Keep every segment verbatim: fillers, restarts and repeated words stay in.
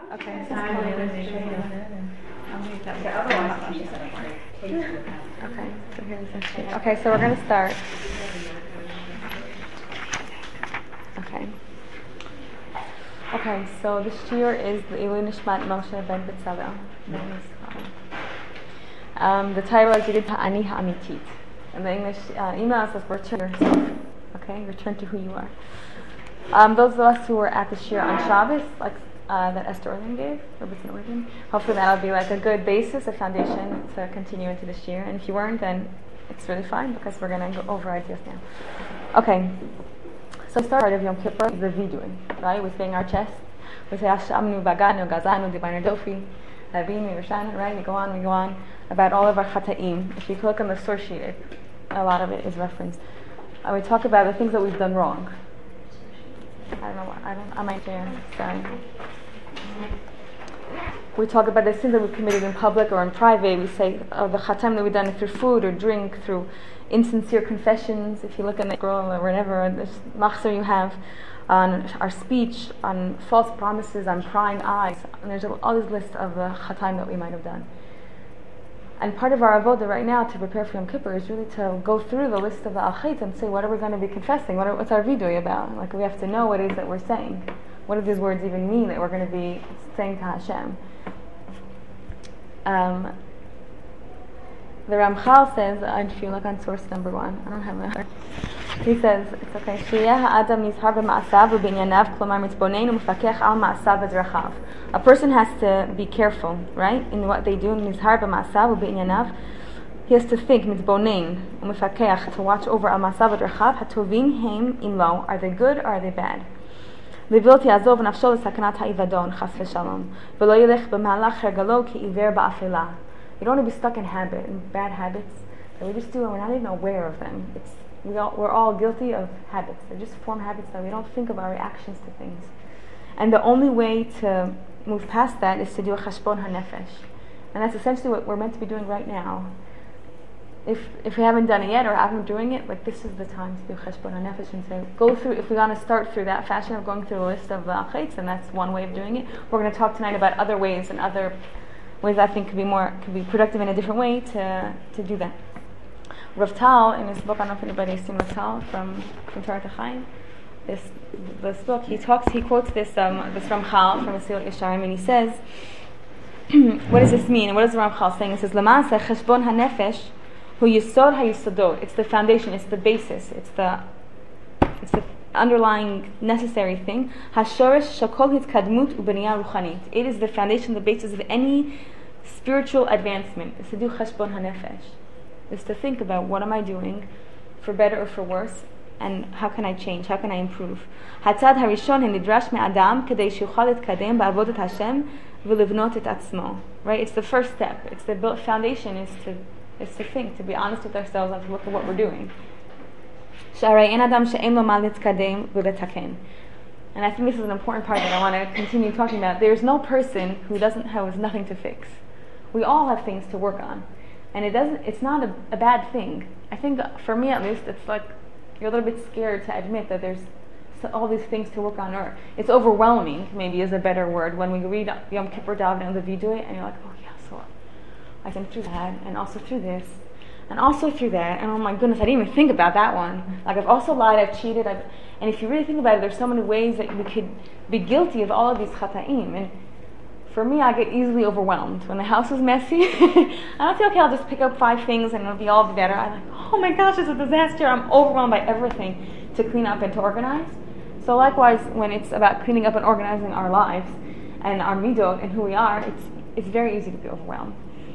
Okay. Okay, so here's the sheet. Okay, so we're going to start. Okay. Okay, so the shiur is the Ilui Nishmat Moshe Ben Betzalel. Um, the title is Yidid Ha'ani Ha'amitit. And the English uh, email says return yourself. Okay, return to who you are. Um, those of us who were at the shiur on Shabbos, like uh, that Esther Organ gave, Rebbetzin Organ, hopefully that'll be like a good basis, a foundation to continue into the shiur. And if you weren't, then it's really fine because we're going to go over ideas now. Okay, so the start part of Yom Kippur is the vidui, right? We bang our chest. We say Hashamnu, Baganu, Gazanu, Dibanu Dofi, Avinu, Rishana, right? We go on, we go on about all of our chata'im. If you click on the source sheet, it, a lot of it is referenced. Uh, we talk about the things that we've done wrong. I don't know what, I don't, I might share, sorry. We talk about the sins that we've committed in public or in private. We say of the chatam that we've done through food or drink, through insincere confessions. If you look in the girl or whatever, this machzor you have on our speech, on false promises, on prying eyes. And there's all this list of the chatam that we might have done. And part of our avodah right now to prepare for Yom Kippur is really to go through the list of the achait and say, what are we going to be confessing? What are, what's our vidui about? Like, we have to know what it is that we're saying. What do these words even mean that we're going to be saying to Hashem? Um, the Ramchal says, uh, if you look on source number one, I don't have a. He says, it's okay. A person has to be careful, right, in what they do. He has to think, to watch over al ma'asav v'drachav. Hatovim heim im lo. Are they good or are they bad? You don't want to be stuck in habit, in bad habits that we just do and we're not even aware of them. It's we all, we're all guilty of habits. They're just form habits that we don't think of our reactions to things. And the only way to move past that is to do a chashbon hanefesh. And that's essentially what we're meant to be doing right now. If if we haven't done it yet or haven't doing it, like this is the time to do cheshbon hanefesh and say, go through, if we want to start through that fashion of going through a list of the achaitz, and that's one way of doing it. We're going to talk tonight about other ways and other ways I think could be more, could be productive in a different way to, to do that. Rav Tal, in his book, I don't know if anybody's seen Rav Tal from, from Torah to Chaim, this, this book, he talks, he quotes this, um, this Ramchal from Mesilat Yesharim, and he says, what does this mean? And what is the Ramchal saying? It says, L'maaseh cheshbon hanefesh hu yisod ha-yisodot. It's the foundation, it's the basis, it's the, it's the underlying necessary thing. Hashorish shakol hitkadmut u'bniyah ruchanit. It is the foundation, the basis of any spiritual advancement. It's to do cheshbon hanefesh. Is to think about what am I doing, for better or for worse, and how can I change? How can I improve? Hatzad harishon henidrash me'adam kedei shuchal etkadem ba'avodat Hashem v'livnot et atzmo. Right? It's the first step. It's the foundation. Is to is to think, to be honest with ourselves, and to look at what we're doing. Sharei en adam she'en lo mal etkadem v'letaken. And I think this is an important part that I want to continue talking about. There's no person who doesn't have nothing to fix. We all have things to work on. And it doesn't. It's not a, a bad thing. I think for me at least, it's like you're a little bit scared to admit that there's so, all these things to work on. Or it's overwhelming. Maybe is a better word when we read Yom Kippur Daven and the vidui, and you're like, oh yeah, so I went through that, and also through this, and also through that, and oh my goodness, I didn't even think about that one. Like I've also lied, I've cheated, I've, and if you really think about it, there's so many ways that we could be guilty of all of these chata'im. And for me, I get easily overwhelmed. When the house is messy, I don't say, okay, I'll just pick up five things and it'll be all better. I'm like, oh my gosh, it's a disaster. I'm overwhelmed by everything to clean up and to organize. So likewise, when it's about cleaning up and organizing our lives and our midot and who we are, it's it's very easy to be overwhelmed.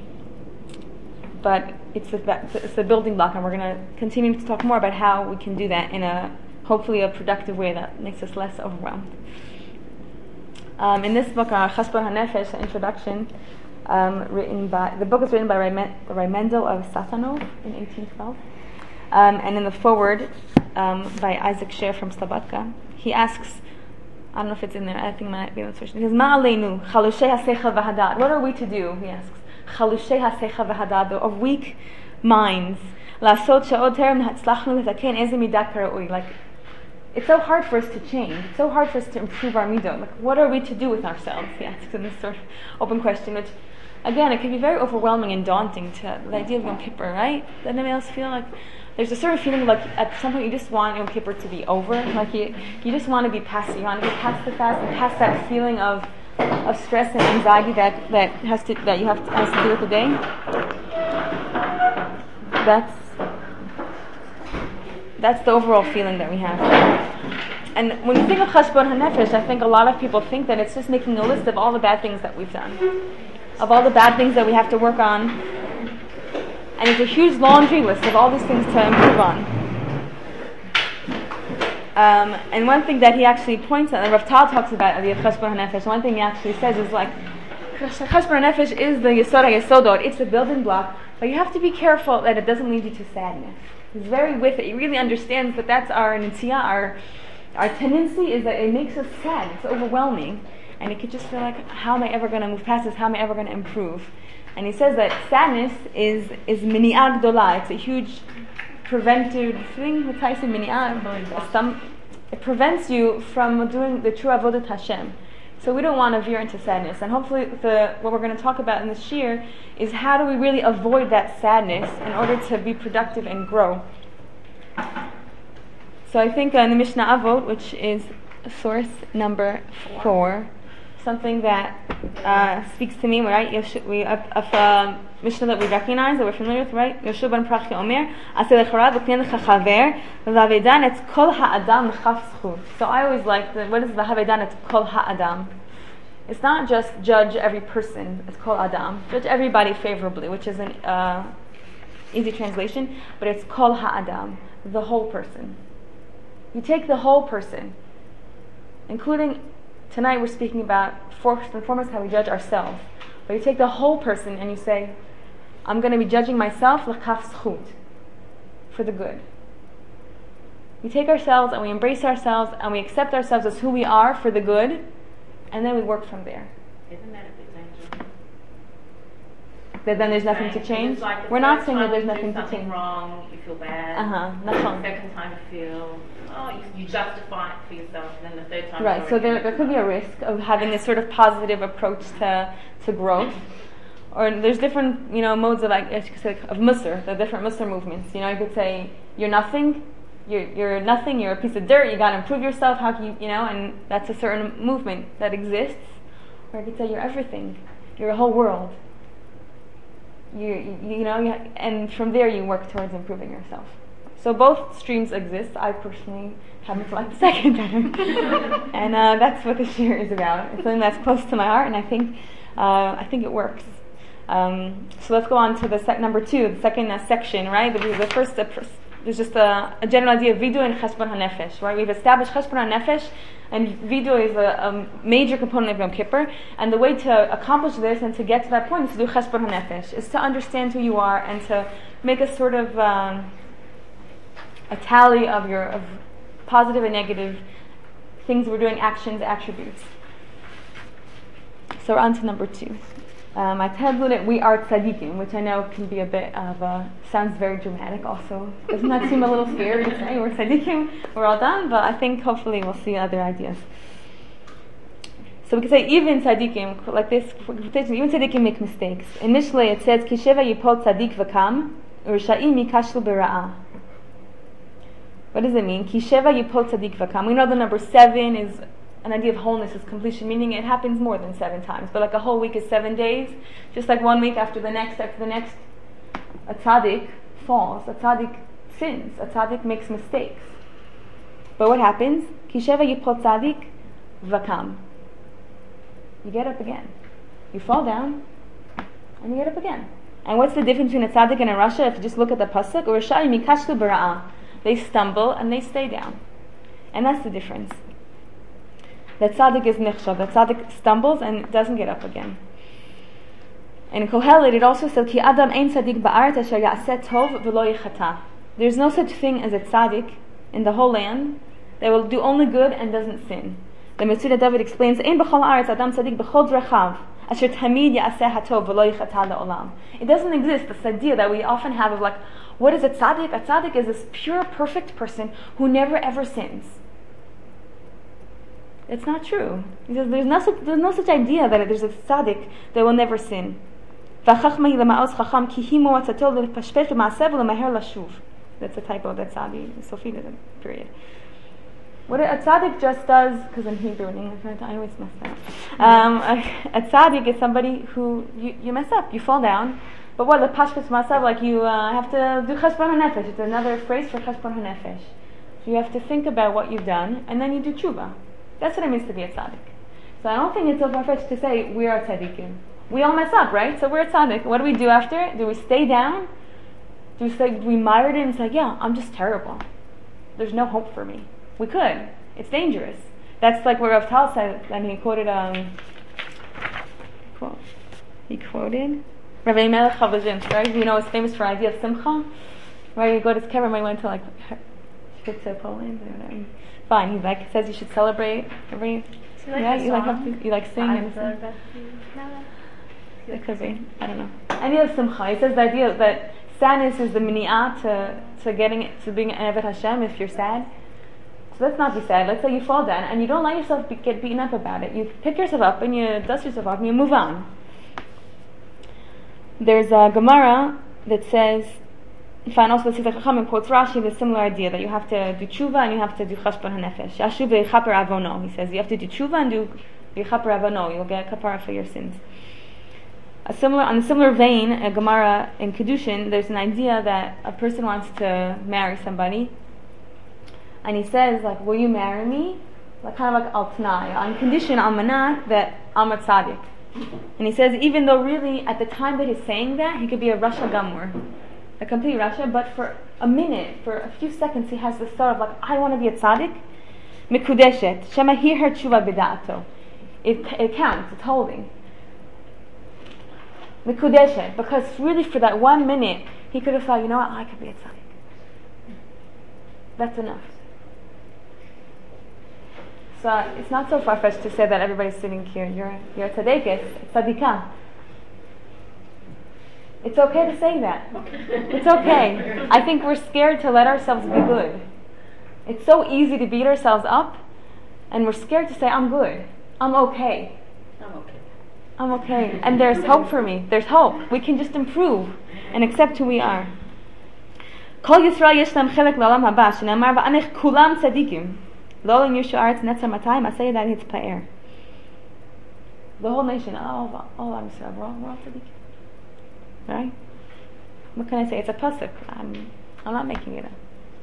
But it's the, it's the building block, and we're going to continue to talk more about how we can do that in a, hopefully a productive way that makes us less overwhelmed. Um, in this book, uh, Cheshbon HaNefesh, the introduction, um, written by the book is written by Ray Mendel of Satanov in eighteen twelve, um, and in the foreword um, by Isaac Sher from Slobodka, he asks, I don't know if it's in there, I think it might be in the search. He says, Ma aleinu, chalushei hasecha v'hadad. What are we to do? He asks, chalushei hasecha v'hadad, of weak minds. Lasot she'od terem hatzlachnu letaken eze midat karaui. Like, it's so hard for us to change. It's so hard for us to improve our midot. Like, what are we to do with ourselves? He asks in this sort of open question, which, again, it can be very overwhelming and daunting to the idea of Yom Kippur, right? Does anybody else feel like there's a certain feeling like at some point you just want Yom Kippur to be over? Like you, you just want to be past it. You want to be past the fast and past that feeling of of stress and anxiety that, that has to that you have to, has to do with the day. That's that's the overall feeling that we have. And when you think of Cheshbon HaNefesh, I think a lot of people think that it's just making a list of all the bad things that we've done, of all the bad things that we have to work on, and it's a huge laundry list of all these things to improve on. Um, and one thing that he actually points out, and Rav Tal talks about the Cheshbon HaNefesh, one thing he actually says is like, Cheshbon HaNefesh is the Yesod HaYesodot, it's the building block, but you have to be careful that it doesn't lead you to sadness. He's very with it. He really understands that that's our nitiyah, our, our tendency is that it makes us sad, it's overwhelming, and it could just feel like, how am I ever going to move past this, how am I ever going to improve? And he says that sadness is is mini'ah gdola, it's a huge preventive thing. What's how you say mini'ah? It prevents you from doing the true avodat Hashem. So we don't want to veer into sadness. And hopefully the what we're going to talk about in this year is how do we really avoid that sadness in order to be productive and grow. So I think uh, in the Mishnah Avot, which is source number four, something that uh, speaks to me, right? Yosh- we of uh, Mishnah that we recognize, that we're familiar with, right? Yoshua ben Prachi Omer, Aseh lechora v'knei lecha chaver, v'havedan et kol ha'adam l'chaf zchut. So I always like, the, what is v'havedan et kol ha'adam? It's not just judge every person, it's kol adam. Judge everybody favorably, which is an uh, easy translation, but it's kol ha'adam, the whole person. You take the whole person, including, tonight we're speaking about first and foremost how we judge ourselves. But you take the whole person and you say, I'm going to be judging myself l'chaf zchut, for the good. We take ourselves and we embrace ourselves and we accept ourselves as who we are for the good, and then we work from there. Isn't that a bit dangerous? That then there's nothing to change? Like we're not saying that there's nothing to change. Wrong, you feel bad. Uh-huh. The second time you feel, oh, you, you justify it for yourself, and then the third time. Right. So there, there could be a risk of having this sort of positive approach to to growth. Or there's different, you know, modes of, like, as you could say, of Musar, the different Musar movements. You know, you could say you're nothing, you're you're nothing, you're a piece of dirt. You got to improve yourself. How can you, you know? And that's a certain movement that exists. Or I could say you're everything, you're a whole world. You, you, you know, you, and from there you work towards improving yourself. So both streams exist. I personally happen to like the second better, and uh, that's what this year is about. It's something that's close to my heart, and I think uh, I think it works. Um, so let's go on to the sec- number two, the second uh, section, right? The, the first, uh, pr- there's just a, a general idea of vidu and cheshbon hanefesh, right? We've established cheshbon hanefesh, and vidu is a, a major component of Yom Kippur, and the way to accomplish this and to get to that point is to do cheshbon hanefesh, is to understand who you are and to make a sort of um, a tally of your of positive and negative things we're doing, actions, attributes. So we're on to number two. Um, I titled it, We Are Tzadikim, which I know can be a bit of a, sounds very dramatic also. Doesn't that seem a little scary to say, we're Tzadikim, we're all done? But I think hopefully we'll see other ideas. So we can say even Tzadikim, like this, even Tzadikim make mistakes. In Mishlei it says, Ki sheva yipol tzadik v'kam, u'risha'im yikashlu bera'ah. What does it mean? Ki sheva yipol tzadik v'kam. We know the number seven is an idea of wholeness, is completion, meaning it happens more than seven times. But like a whole week is seven days, just like one week after the next, after the next, a tzaddik falls, a tzaddik sins, a tzaddik makes mistakes. But what happens? Ki sheva yipol tzadik v'kam. You get up again. You fall down, and you get up again. And what's the difference between a tzaddik and a rasha? If you just look at the pasuk, or rishayim yikashlu bera'ah. They stumble and they stay down. And that's the difference. That tzaddik is nichshav, that tzaddik stumbles and doesn't get up again. And in Kohelet it also says, Ki adam ein tzaddik ba'aretz asher ya'aseh tov v'lo yichata. There's no such thing as a tzaddik in the whole land that will do only good and doesn't sin. The Metzudah David explains, Ein b'chol ha'aretz adam tzaddik b'chol drechav asher tamid ya'aseh hatov v'lo yichata le'olam. It doesn't exist, this idea that we often have of like, what is a tzaddik? A tzaddik is this pure, perfect person who never ever sins. It's not true. He says there's no such, there's no such idea that there's a tzaddik that will never sin. That's a typo. That's Adi Sophie did it. Period. What a tzaddik just does, because I'm Hebrew and English, I always mess that up. Um, a, a tzaddik is somebody who you, you mess up, you fall down. But what the pashpas masav, like you uh, have to do cheshbon hanefesh. It's another phrase for cheshbon hanefesh. So you have to think about what you've done, and then you do tshuva. That's what it means to be a tzaddik. So I don't think it's so far-fetched to say we are tzaddikim. We all mess up, right? So we're a tzaddik. What do we do after? Do we stay down? Do we say, do we mire it and say, yeah, I'm just terrible. There's no hope for me. We could. It's dangerous. That's like what Rav Tal said, and he quoted, um, quote, he quoted Rabbi Melech Chavazin, right? You know, he's famous for idea of simcha, right? You go to his kever, I went to like, to Poland, or whatever. Fine, he like says you should celebrate every, so like yeah, you like, have to, you like sing and sing. It could be, I don't know. Idea of simcha, he says the idea that sadness is the mini'ah to, to getting, to being an Eved Hashem if you're sad. So let's not be sad. Let's say you fall down and you don't let yourself be, get beaten up about it. You pick yourself up and you dust yourself off and you move on. There's a Gemara that says, find also the Chacham quotes Rashi, the similar idea that you have to do tshuva and you have to do cheshbon hanefesh. Yashuv v'yichaper avono. He says you have to do tshuva and do v'yichaper avono. You'll get kapara for your sins. A similar, on a similar vein, a Gemara in Kedushin, there's an idea that a person wants to marry somebody. And he says, like, will you marry me? Like, kind of like al t'nai, on condition, al manat, that I'm a tzaddik. And he says, even though really, at the time that he's saying that, he could be a Rasha Gamur, a complete Rasha, but for a minute, for a few seconds, he has this thought of like, I want to be a tzaddik. Mikudeshet, shema her tshuva b'da'ato. It it counts, it's holding. Mikudeshet, because really for that one minute, he could have thought, you know what, I could be a tzaddik. That's enough. So it's not so far-fetched to say that everybody's sitting here, you're, you're a tzaddikis, tzaddikah. It's okay to say that. It's okay. I think we're scared to let ourselves be good. It's so easy to beat ourselves up, and we're scared to say, I'm good. I'm okay. I'm okay. I'm okay. And there's hope for me. There's hope. We can just improve and accept who we are. Kol Yisrael yesh lam chelek la'olam haba, shene'amar va'anech kulam tzadikim. Lo in Yusha Arts Netzer Matayim, I say that it's Pa'er. The whole nation, all all I'm saying, we're all, we're all tzaddikim. Right? What can I say? It's a pasuk. I'm, I'm not making it up.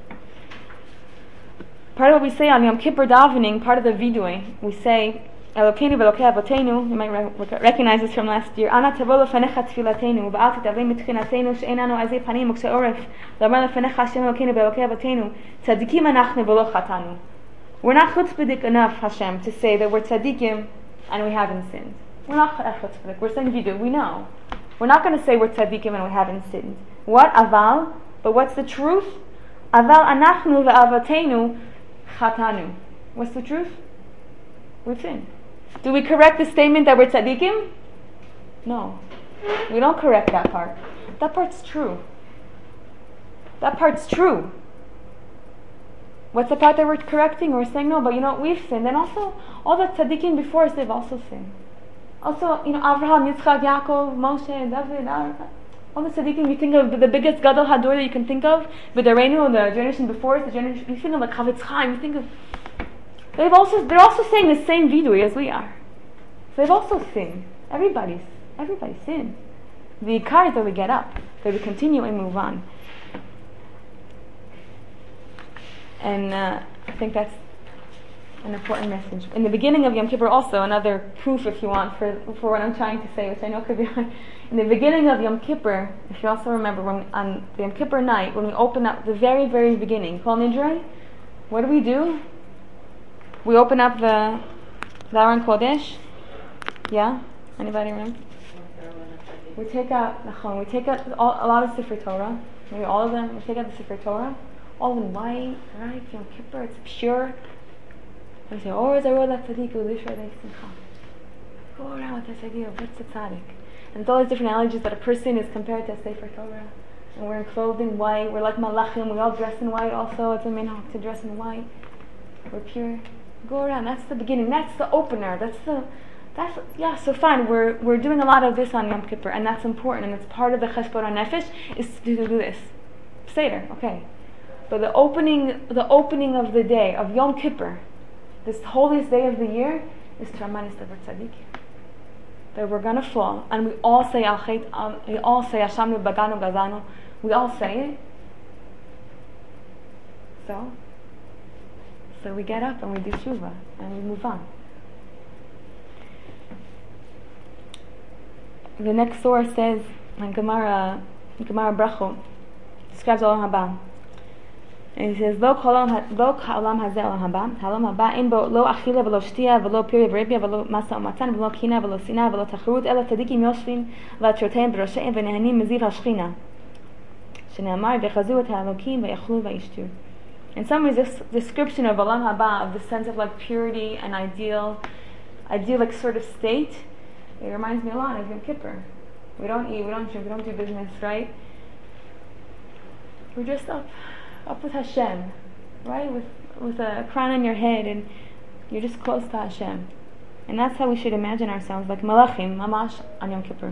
Part of what we say on Yom Kippur davening, part of the vidui, we say, Elokeinu v'Elokei Avotenu, you might re- recognize this from last year, Ana tavo lefanecha tfilatenu, v'al titavei mitchinatenu, she'enanu azei panim uksei oref, l'amar lefanecha Hashem Elokeinu v'Elokei Avotenu, tzadikim anachnu v'lo chatanu. We're not chutzpahdik enough, Hashem, to say that we're tzaddikim and we haven't sinned. We're not chutzpahdik. We're saying vidu. We know. We're not going to say we're tzaddikim and we haven't sinned. What? Aval? But what's the truth? Aval anachnu ve'avatenu chatanu. What's the truth? We've sinned. Do we correct the statement that we're tzaddikim? No. We don't correct that part. That part's true. That part's true. What's the part that we're correcting? We're saying, no, but you know, we've sinned. And also, all the tzaddikim before us, they've also sinned. Also, you know, Avraham, Yitzchak, Yaakov, Moshe, David, all the tzaddikim, you think of the biggest gadol hador that you can think of, with the Reinu, the generation before us, the generation, you think of like Chavetz Chaim, you think of, they've also, they're also saying the same vidui as we are. So they've also sinned. Everybody's, everybody's sinned. The ikar is that we get up, that we continue and move on. And uh, I think that's an important message. In the beginning of Yom Kippur also, another proof if you want for, for what I'm trying to say, which I know could be hard. In the beginning of Yom Kippur, if you also remember, when on the Yom Kippur night, when we open up the very, very beginning, Kol Nidrei, what do we do? We open up the, the Aron Kodesh. Yeah? Anybody remember? We take out, we take out all, a lot of Sefer Torah, maybe all of them, we take out the Sefer Torah, all in white, right? Yom Kippur, it's pure. We say, oh, Go around with this idea of what's the tzaddik. And it's all these different analogies that a person is compared to a Sefer Torah. And we're clothed in white, we're like malachim, we all dress in white also. It's a minhag to dress in white. We're pure. Go around. That's the beginning. That's the opener. That's the, that's yeah. So fine. We're we're doing a lot of this on Yom Kippur, and that's important, and it's part of the Cheshbon HaNefesh is to do this. Seder, okay. But the opening, the opening of the day of Yom Kippur, this holiest day of the year, is to remind us that we're tzaddik, that we're gonna fall, and we all say al chet, we all say Hashem baganu gazanu, we all say it. So, so we get up and we do tshuva and we move on. The next source says, in Gemara, Gemara Brachot, describes Olam Haba. And he says, Lo ka'olam hazeh olam haba, ha'olam haba ein bo lo achila v'lo shtiya v'lo pirya v'rebia v'lo masa u'matan v'lo kina v'lo sina v'lo tacharut ela tzadikim yoshvin v'atroteim b'rosheim v'nehanim meziv hashchina shene'amar v'chazu et ha'elokim v'yachlu v'yishtu. In some ways, this description of Olam Haba, of the sense of like purity and ideal, idyllic sort of state, it reminds me a lot of Yom Kippur. We don't eat, we don't drink, we don't do business, right? We're just up, up with Hashem, right? With with a crown on your head, and you're just close to Hashem. And that's how we should imagine ourselves, like Malachim, Mamash, on Yom Kippur.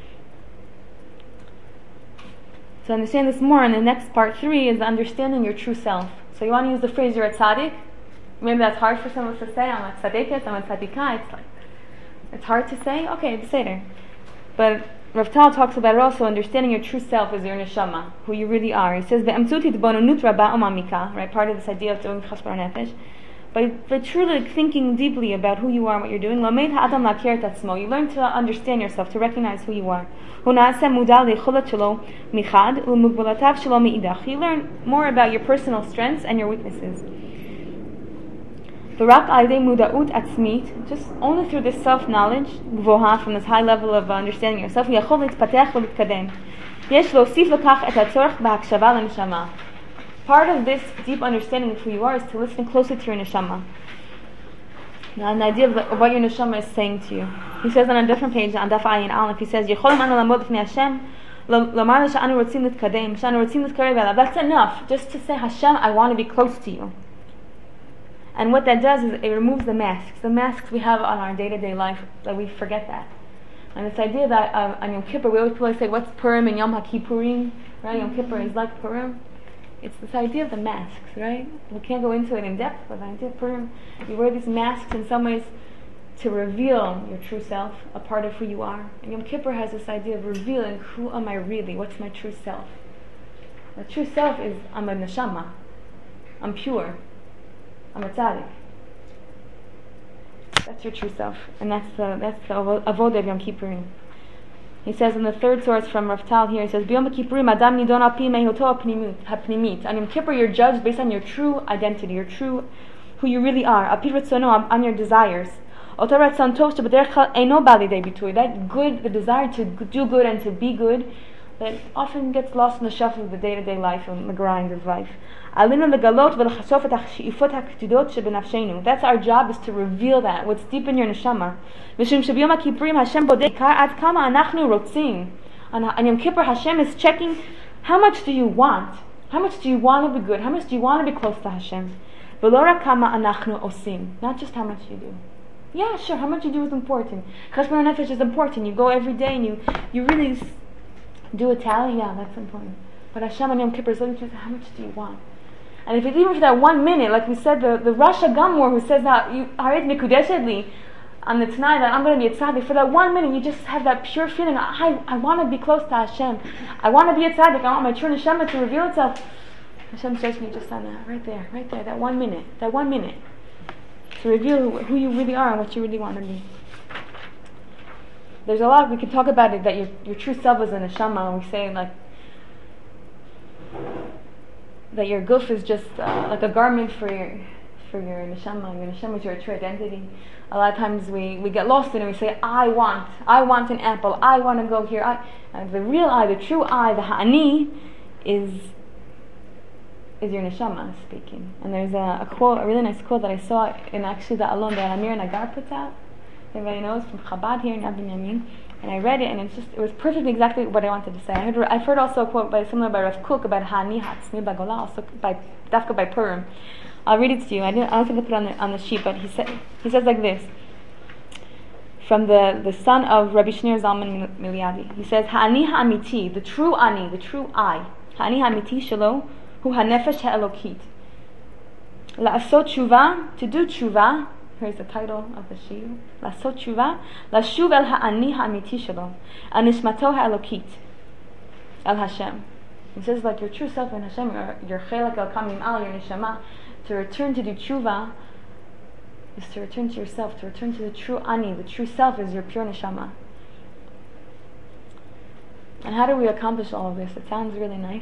To understand this more, in the next part three is understanding your true self. So you want to use the phrase, you're a tzaddik. Maybe that's hard for some of us to say, I'm a tzaddiket, I'm a tzaddikah. It's like, it's hard to say, okay, it's Seder. But Rav Tal talks about it also, understanding your true self is your neshama, who you really are. He says, right, part of this idea of doing Cheshbon HaNefesh. By, by truly thinking deeply about who you are and what you're doing, you learn to understand yourself, to recognize who you are. You learn more about your personal strengths and your weaknesses. Just only through this self-knowledge, from this high level of understanding yourself, part of this deep understanding of who you are is to listen closely to your neshama. Now, an idea of, the, of what your neshama is saying to you. He says on a different page, on Daf Ayin Aleph, he says, that's enough, just to say, Hashem, I want to be close to you. And what that does is it removes the masks, the masks we have on our day-to-day life, that we forget that. And this idea that uh, on Yom Kippur, we always, always say, what's Purim and Yom HaKippurim, right? Yom Kippur is like Purim. It's this idea of the masks, right? We can't go into it in depth, but the idea of Purim, you wear these masks in some ways to reveal your true self, a part of who you are. And Yom Kippur has this idea of revealing, who am I really? What's my true self? My true self is, I'm a neshama. I'm pure. I'm a tzaddik. That's your true self. And that's the, that's the avodah of Yom Kippurim. He says in the third source from Rav Tal here, he says, B'Yom Kippurim Adam nidon al pi mehiyoto hapnimit. On Yom Kippur, you're judged based on your true identity, your true, who you really are. Al pi ratzono, on your desires. Oto ratzon tov shebederech kal eino ba lidei bitui. That good, the desire to do good and to be good, that often gets lost in the shuffle of the day-to-day life and the grind of life. That's our job, is to reveal that, what's deep in your neshama. On Yom Kippur, Hashem is checking, how much do you want? How much do you want to be good? How much do you want to be close to Hashem? Not just how much you do. Yeah, sure, how much you do is important. Cheshbon HaNefesh is important. You go every day and you, you really do a tally, yeah, that's important. But Hashem on Yom Kippur is looking to how much do you want? And if it's even for that one minute, like we said, the, the Rosh Gamor who says that, you Haret Mikudeshedli, on the Tanai, that I'm going to be a tzaddik, for that one minute you just have that pure feeling, I, I want to be close to Hashem. I want to be a tzaddik, I want my true neshama to reveal itself. Hashem says to me just on that, right there, right there, that one minute, that one minute, to reveal who you really are and what you really want to be. There's a lot, we can talk about it, that your, your true self is a neshama, and we say like, that your guf is just uh, like a garment for your for your neshama. Your neshama is your true identity. A lot of times we, we get lost in it and we say, I want, I want an apple, I want to go here. I, and the real I, the true I, the ha'ani, is is your neshama speaking. And there's a, a quote, a really nice quote that I saw in actually the Alon that Amir Nagar puts out. Everybody knows from Chabad here in Yad Binyamin. And I read it, and it's just it was perfectly exactly what I wanted to say. I heard, I've heard also a quote by similar by Rav Kook about Hani Hatzmi Bagola, also by Dafka by Purim. I'll read it to you. I didn't. I don't think I put it on the on the sheet, but he said he says like this. From the, the son of Rabbi Shneur Zalman Miliadi, he says, Ha'ani ha'amiti, the true ani, the true I, Ha'ani ha'amiti shelo, hu ha'nefesh ha'elokit. La'asot tshuva, to do tshuva, here's the title of the shiur, La'asot tshuva, La'shuv el ha'ani ha'amiti shelo, al nishmato ha'elokit, el Hashem. He says, like your true self in Hashem, your, your chelak el kamim al, your neshama, to return to do tshuva, is to return to yourself, to return to the true ani, the true self is your pure neshama. And how do we accomplish all of this? It sounds really nice.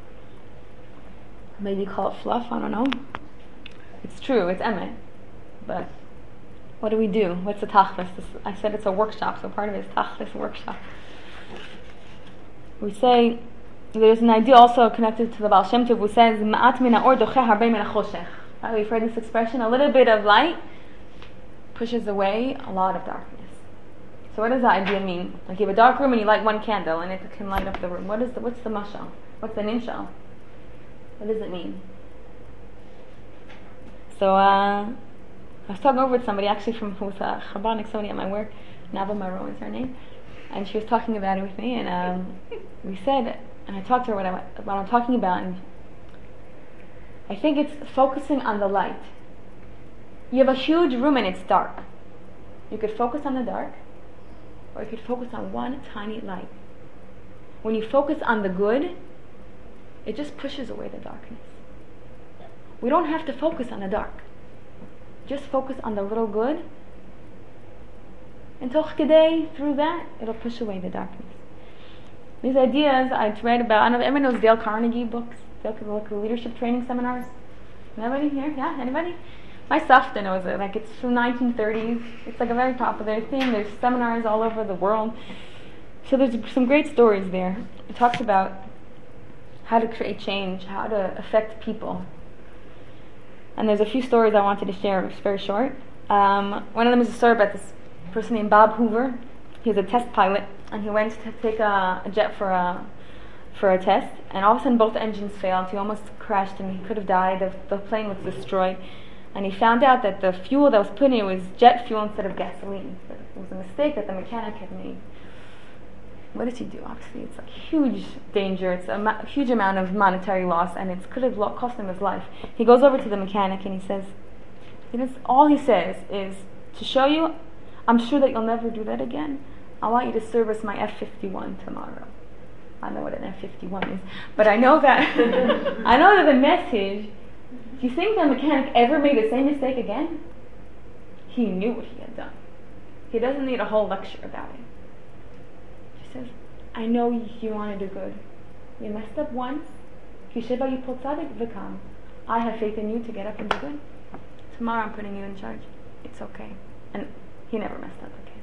Maybe call it fluff, I don't know. It's true, it's emet. But what do we do? What's the tachlis? This, I said it's a workshop, so part of it is tachlis workshop. We say, there's an idea also connected to the Baal Shem Tov who says, Ma'at min ha'or docheh harbei min ha'choshech. We've heard this expression, a little bit of light pushes away a lot of darkness. So what does that idea mean? Like you have a dark room and you light one candle and it can light up the room. What is the, what's the mashal? What's the nimshal? What does it mean? So uh, I was talking over with somebody actually from who's a Chabadnik, somebody at my work, Nava Maro is her name, and she was talking about it with me, and um, we said, and I talked to her what, I, what I'm talking about, and I think it's focusing on the light. You have a huge room and it's dark. You could focus on the dark, or you could focus on one tiny light. When you focus on the good, it just pushes away the darkness. We don't have to focus on the dark. Just focus on the little good, and toch kedei, through that, it'll push away the darkness. These ideas I read about, I don't know if everyone knows Dale Carnegie books, Dale Carnegie leadership training seminars. Anybody here? Yeah, anybody? My savta knows it. Like it's from nineteen thirties. It's like a very popular thing. There's seminars all over the world. So there's some great stories there. It talks about how to create change, how to affect people. And there's a few stories I wanted to share. It's very short. Um, one of them is a story about this person named Bob Hoover. He was a test pilot, and he went to take a, a jet for a for a test, and all of a sudden both engines failed. He almost crashed and he could have died. The, the plane was destroyed. And he found out that the fuel that was put in it was jet fuel instead of gasoline. It was a mistake that the mechanic had made. What does he do? Obviously, it's a huge danger. It's a ma- huge amount of monetary loss, and it could have lo- cost him his life. He goes over to the mechanic and he says, he does, all he says is, to show you, I'm sure that you'll never do that again. I want you to service my F fifty-one tomorrow. I don't know what an F fifty-one is, but I know that I know that the message. Do you think the mechanic ever made the same mistake again? He knew what he had done. He doesn't need a whole lecture about it. He says, I know you want to do good. You messed up once. I have faith in you to get up and do good. Tomorrow I'm putting you in charge. It's okay. And he never messed up again.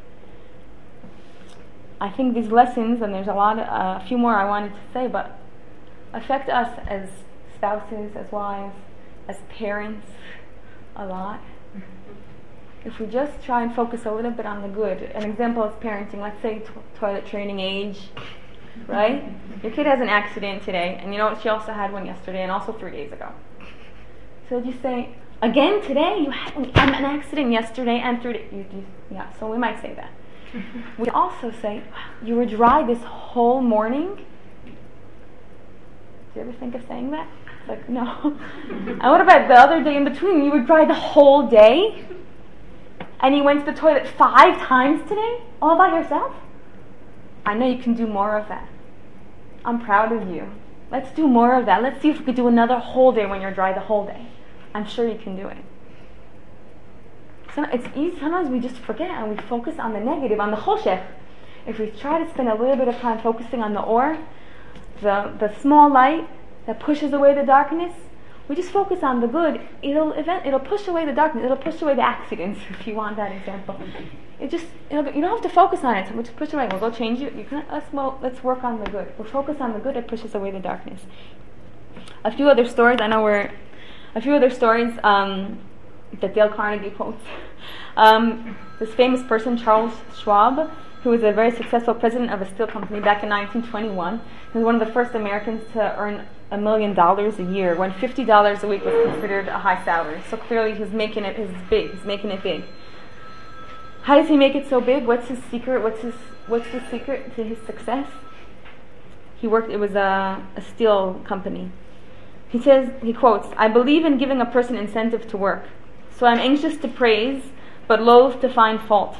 I think these lessons, and there's a lot, uh, a few more I wanted to say, but affect us as spouses, as wives, as parents, a lot. If we just try and focus a little bit on the good. An example is parenting. Let's say to- toilet training age, right? Your kid has an accident today, and you know what? She also had one yesterday, and also three days ago. So just say, again today? You had an accident yesterday and three days. You, you, yeah. So we might say that. We also say, you were dry this whole morning. Do you ever think of saying that? It's like, no. And what about the other day in between? You were dry the whole day? And you went to the toilet five times today? All by yourself? I know you can do more of that. I'm proud of you. Let's do more of that. Let's see if we could do another whole day when you're dry the whole day. I'm sure you can do it. So it's easy. Sometimes we just forget and we focus on the negative, on the choshech. If we try to spend a little bit of time focusing on the or, the the small light that pushes away the darkness, we just focus on the good. It'll event. It'll push away the darkness. It'll push away the accidents. If you want that example, it just it'll, you don't have to focus on it. So we'll just push it away. We'll go change it. You can let's well, let's work on the good. We'll focus on the good. It pushes away the darkness. A few other stories. I know we're a few other stories um, that Dale Carnegie quotes. Um, this famous person, Charles Schwab, who was a very successful president of a steel company back in nineteen twenty-one, he was one of the first Americans to earn a million dollars a year, when fifty dollars a week was considered a high salary. So clearly he's making it, he's big, he's making it big. How does he make it so big? What's his secret? What's his what's the secret to his success? He worked, it was a, a steel company. He says, he quotes, "I believe in giving a person incentive to work. So I'm anxious to praise, but loath to find fault."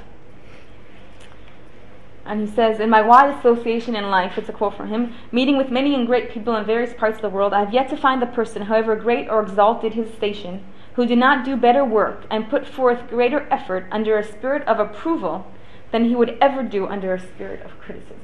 And he says, "In my wide association in life," it's a quote from him, "meeting with many and great people in various parts of the world, I have yet to find the person, however great or exalted his station, who did not do better work and put forth greater effort under a spirit of approval than he would ever do under a spirit of criticism."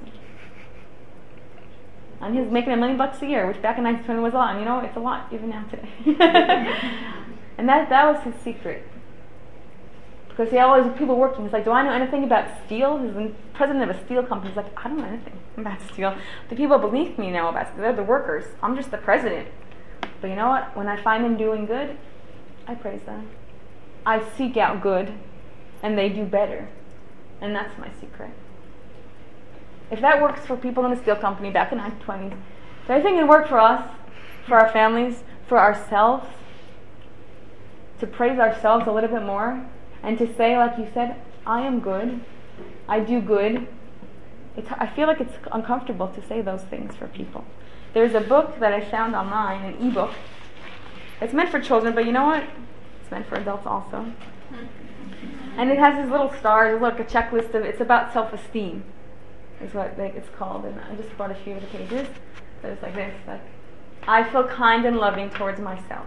And he was making a million bucks a year, which back in nineteen twenty was a lot. And you know, it's a lot even now today. And that that was his secret. Because he had all these people working. He's like, "Do I know anything about steel?" He's the president of a steel company. He's like, "I don't know anything about steel. The people beneath me know about steel. They're the workers. I'm just the president. But you know what? When I find them doing good, I praise them. I seek out good, and they do better. And that's my secret." If that works for people in the steel company back in the nineteen twenties, do I think it worked for us, for our families, for ourselves? To praise ourselves a little bit more, and to say, like you said, "I am good, I do good." It's, I feel like it's uncomfortable to say those things for people. There's a book that I found online, an ebook. It's meant for children, but you know what? It's meant for adults also. And it has these little stars, like a checklist of, it's about self-esteem, is what it's called. And I just brought a few of the pages. So it's like this, like, "I feel kind and loving towards myself.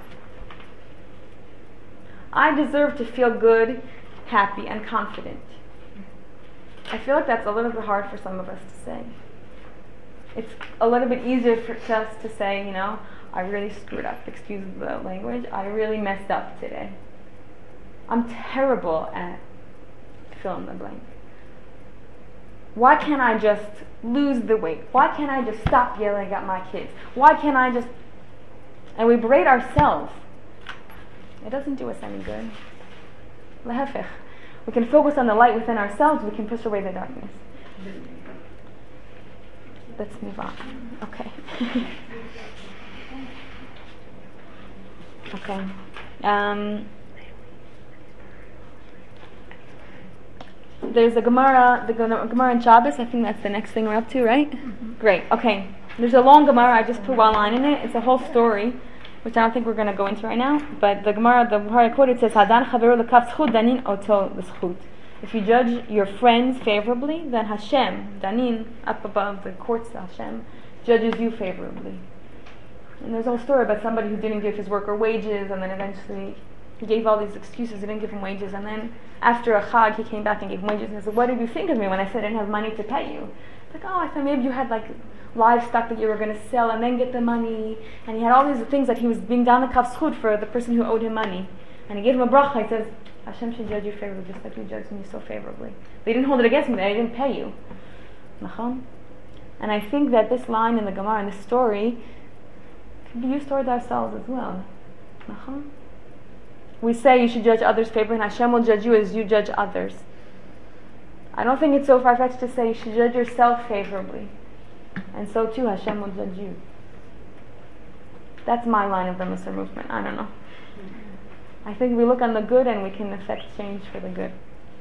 I deserve to feel good, happy, and confident." I feel like that's a little bit hard for some of us to say. It's a little bit easier for us to say, you know, "I really screwed up, excuse the language, I really messed up today. I'm terrible at fill in the blank. Why can't I just lose the weight? Why can't I just stop yelling at my kids? Why can't I just..." And we berate ourselves. It doesn't do us any good. Lehefech. We can focus on the light within ourselves, we can push away the darkness. Let's move on. Okay. Okay. Um, there's a Gemara, the Gemara in Shabbos. I think that's the next thing we're up to, right? Mm-hmm. Great. Okay. There's a long Gemara. I just put one line in it. It's a whole story, which I don't think we're going to go into right now. But the Gemara, the Gemara quoted says, "Hadan chaveru lekav zchut danin oto l'zchut." If you judge your friends favorably, then Hashem, danin, up above the courts of Hashem, judges you favorably. And there's a whole story about somebody who didn't give his worker wages, and then eventually he gave all these excuses, he didn't give him wages, and then after a chag he came back and gave him wages, and he said, "What did you think of me when I said I didn't have money to pay you?" Like, "Oh, I thought maybe you had like livestock that you were going to sell and then get the money." And he had all these things that he was being down the kav zchut for the person who owed him money. And he gave him a bracha. He says, "Hashem should judge you favorably just like you judged me so favorably. They didn't hold it against me, they didn't pay you." Nachon? And I think that this line in the Gemara, in this story, can be used towards ourselves as well. Nachon? We say you should judge others favorably, and Hashem will judge you as you judge others. I don't think it's so far-fetched to say you should judge yourself favorably, and so too Hashem will judge you. That's my line of the Musar movement. I don't know. I think we look on the good and we can affect change for the good.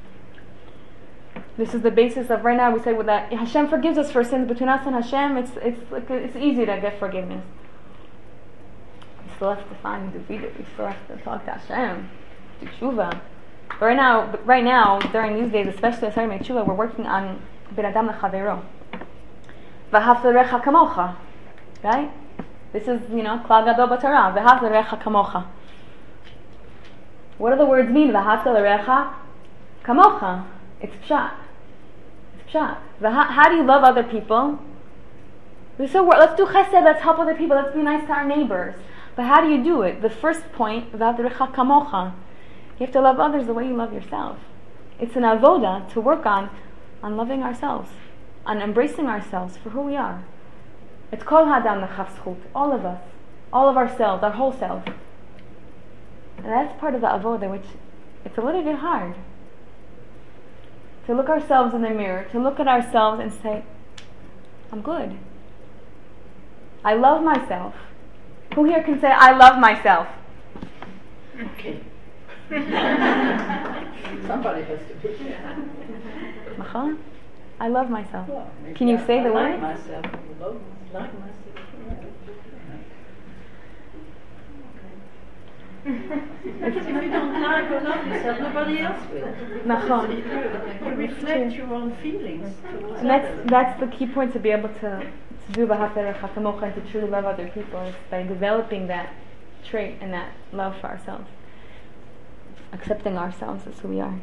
This is the basis of right now. We say well, that Hashem forgives us for sins. Between us and Hashem, it's it's like it's easy to get forgiveness. We still have to find the video. We still have to talk to Hashem, do tshuva. But right now, right now, during these days, especially as starting tshuva, we're working on ben adam lechavero. V'ahavta l'recha kamocha. Right? This is, you know, klal gadol b'Torah. V'ahavta l'recha kamocha. What do the words mean? V'ahavta l'recha kamocha. It's pshat. It's pshat. How do you love other people? So let's do chesed. Let's help other people. Let's be nice to our neighbors. But how do you do it? The first point, v'ahavta l'recha kamocha. You have to love others the way you love yourself. It's an avoda to work on, on loving ourselves, on embracing ourselves for who we are. It's kol hadam l'chav zchut, all of us, all of ourselves, our whole selves. And that's part of the avoda, which it's a little bit hard. to look ourselves in the mirror, to look at ourselves and say, I'm good. I love myself. Who here can say, I love myself? Okay. Somebody has to do that. I love myself. Well, can you I, say I the like word? myself. I love, like myself. If you don't like or love yourself, nobody else will. You reflect your own feelings. And that's that's the key point, to be able to, to do V'ahavta L'recha Kamocha and to truly love other people, is by developing that trait and that love for ourselves. Accepting ourselves as who we are.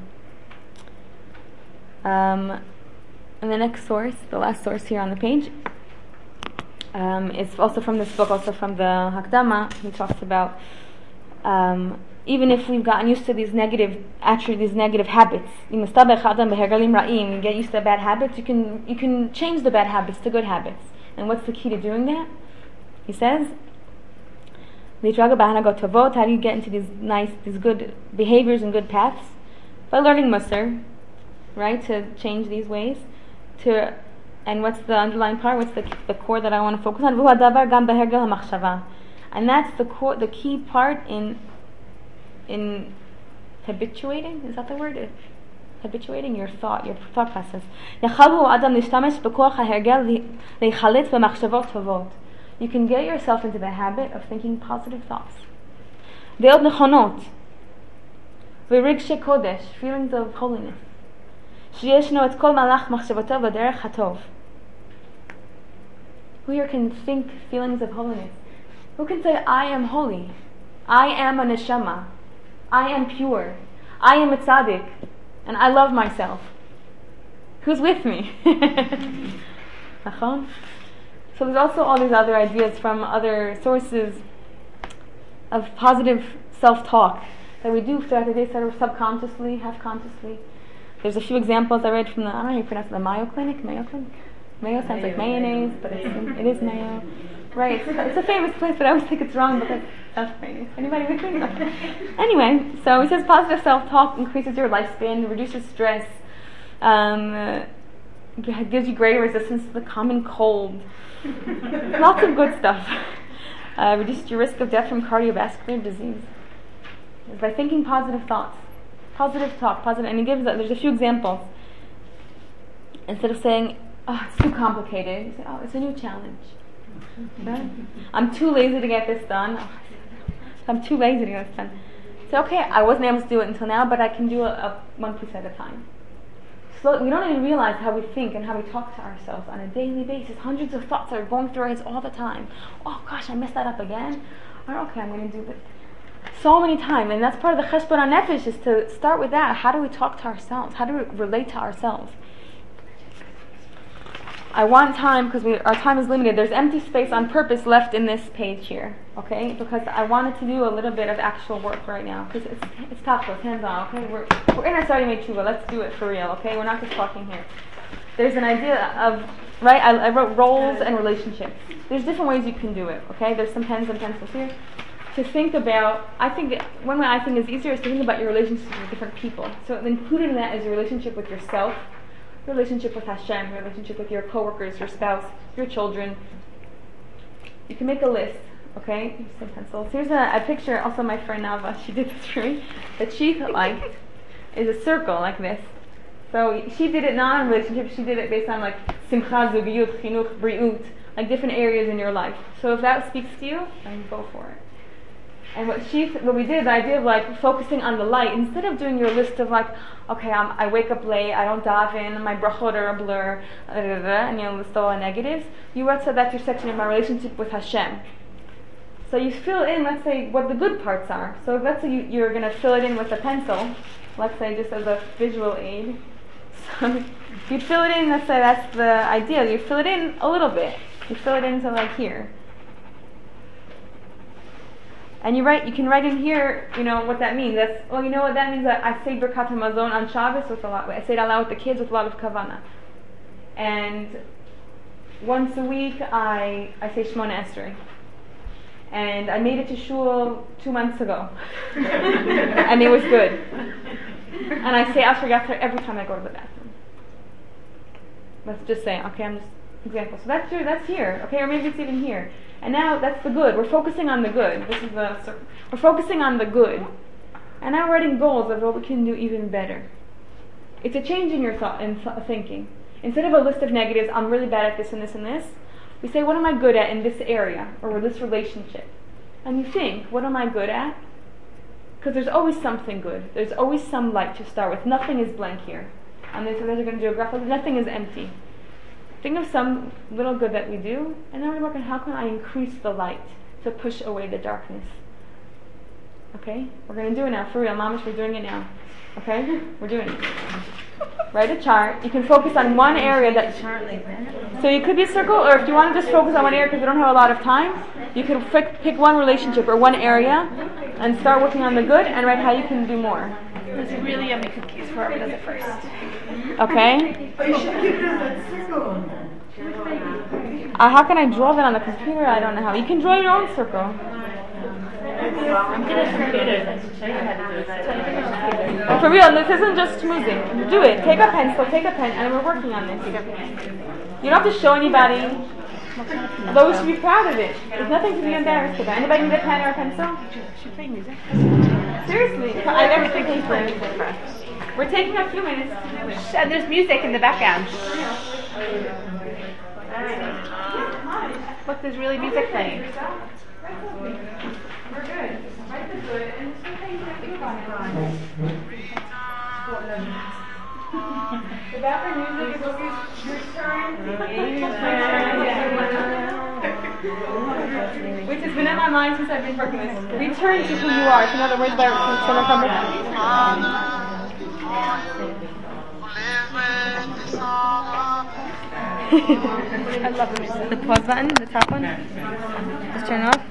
Um, and the next source, the last source here on the page, um, is also from this book, also from the Hakdama. He talks about um, even if we've gotten used to these negative, actually these negative habits, you get used to bad habits, you can you can change the bad habits to good habits. And what's the key to doing that? He says, how do you get into these nice, these good behaviors and good paths? By learning Musar, right? To change these ways. To, and what's the underlying part? What's the the core that I want to focus on? And that's the core, the key part in in habituating. Is that the word? Habituating your thought, your thought process. You can get yourself into the habit of thinking positive thoughts. Deod nechonot, v'rigshe kodesh, feelings of holiness. Sheyeshno et kol malach machshavotov v'derech hatov. Who here can think feelings of holiness? Who can say, I am holy, I am a neshama, I am pure, I am a tzaddik, and I love myself? Who's with me? So there's also all these other ideas from other sources of positive self-talk that we do throughout the day, sort of subconsciously, half-consciously. There's a few examples I read from the, I don't know how you pronounce it, the Mayo Clinic? Mayo Clinic? Mayo sounds like mayonnaise, but it's, it is mayo. Right, it's, it's a famous place, but I always think it's wrong because that's mayonnaise. Anybody with me? Anyway, so he says positive self-talk increases your lifespan, reduces stress, um, uh, gives you greater resistance to the common cold. Lots of good stuff. Uh, reduces your risk of death from cardiovascular disease. It's by thinking positive thoughts. Positive talk, positive, and he gives, there's a few examples. Instead of saying, oh, it's too complicated, you say, oh, it's a new challenge. Right? I'm too lazy to get this done. Oh, I'm too lazy to get this done. So, okay, I wasn't able to do it until now, but I can do it a, one piece at a time. So we don't even realize how we think and how we talk to ourselves on a daily basis. Hundreds of thoughts are going through our heads all the time. Oh gosh, I messed that up again. Or okay, I'm going to do it so many times. And that's part of the cheshbon hanefesh, is to start with that. How do we talk to ourselves? How do we relate to ourselves? I want time, because our time is limited. There's empty space on purpose left in this page here, okay? Because I wanted to do a little bit of actual work right now, because it's it's tachlis, hands on, okay? We're we're in our starting tshuva. Let's do it for real, okay? We're not just talking here. There's an idea of, right? I, I wrote roles and relationships. There's different ways you can do it, okay? There's some pens and pencils here. To think about, I think one way I think is easier is to think about your relationships with different people. So included in that is your relationship with yourself, your relationship with Hashem, your relationship with your coworkers, your spouse, your children. You can make a list, okay? Use some pencils. Here's a, a picture, also my friend Nava, she did this for me, that she liked, is a circle like this. So she did it not in relationship, she did it based on like simcha, zugiyut, chinuch, briut, like different areas in your life. So if that speaks to you, then go for it. And what she, what we did, the idea of like focusing on the light, instead of doing your list of like, okay, I'm, I wake up late, I don't daven, my brachot are a blur, da, da, da, and you list all the negatives, you wrote, so that's your section in my relationship with Hashem. So you fill in, let's say, what the good parts are. So let's say you, you're going to fill it in with a pencil, let's say just as a visual aid. So you fill it in, let's say that's the idea, you fill it in a little bit. You fill it into like here. And you write, you can write in here, you know, what that means. That's, well, you know what that means? That I say Birkat HaMazon on Shabbos with a lot, I say it out loud with the kids with a lot of kavanah. And once a week, I, I say Shemona Esrei. And I made it to shul two months ago. And it was good. And I say Asher Yatzar every time I go to the bathroom. Let's just say, okay, I'm just example. So that's here, that's here, okay, or maybe it's even here. And now that's the good. We're focusing on the good. This is the circle. We're focusing on the good. And now we're writing goals of what we can do even better. It's a change in your thought and th- thinking. Instead of a list of negatives, I'm really bad at this and this and this, we say, what am I good at in this area or this relationship? And you think, what am I good at? Because there's always something good. There's always some light to start with. Nothing is blank here. And this, we're going to do a graph. Nothing is empty. Think of some little good that we do, and then we're working how can I increase the light to push away the darkness. Okay? We're going to do it now, for real. Mamish, we're doing it now. Okay? We're doing it. Write a chart. You can focus on one area that... So you could be a circle, or if you want to just focus on one area because we don't have a lot of time, you can pick, pick one relationship or one area and start working on the good and write how you can do more. There's really yummy cookies. Whoever does it first. Okay? But you should keep that circle on then. Uh, how can I draw that on the computer? I don't know how. You can draw your own circle. I'm going to computer then to show you how to do it. Oh, for real, this isn't just schmoozing. Do it. Take a pencil, take a pen, and we're working on this. You don't have to show anybody. Though we should be proud of it. There's nothing to be embarrassed about. Anybody need a pen or a pencil? Should play music. Seriously, I never think he's for music. We're taking a few minutes to do it. And there's music in the background. Look, there's really music playing. We're good. Write the good and some things that we find. The background music is always return. Which has been in my mind since I've been working this. Return to who you are. It's another word that from I love the music. the pause button, the top one. Just turn it off.